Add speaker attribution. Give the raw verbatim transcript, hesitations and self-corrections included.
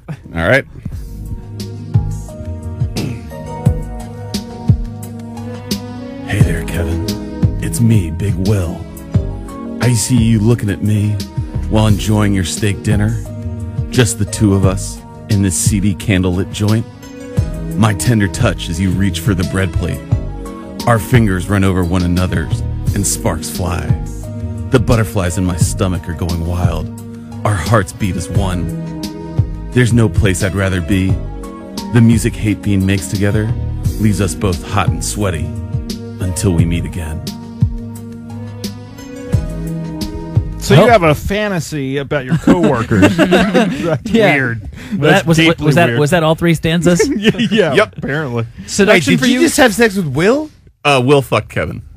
Speaker 1: All right. Hey there, Kevin. It's me, Big Will. I see you looking at me while enjoying your steak dinner. Just the two of us in this seedy candlelit joint. My tender touch as you reach for the bread plate. Our fingers run over one another's and sparks fly. The butterflies in my stomach are going wild. Our hearts beat as one. There's no place I'd rather be. The music Hate Bean makes together leaves us both hot and sweaty until we meet again.
Speaker 2: So you have a fantasy about your coworkers. That's
Speaker 3: Yeah.
Speaker 2: weird.
Speaker 3: Was
Speaker 2: That's
Speaker 3: that, was,
Speaker 2: deeply
Speaker 3: was that
Speaker 2: weird.
Speaker 3: was that all three stanzas?
Speaker 2: yeah,
Speaker 1: Yep.
Speaker 2: apparently.
Speaker 4: Wait,
Speaker 3: Seduction
Speaker 4: did
Speaker 3: for
Speaker 4: you
Speaker 3: you?
Speaker 4: just have sex with Will?
Speaker 1: Uh, Will fucked Kevin.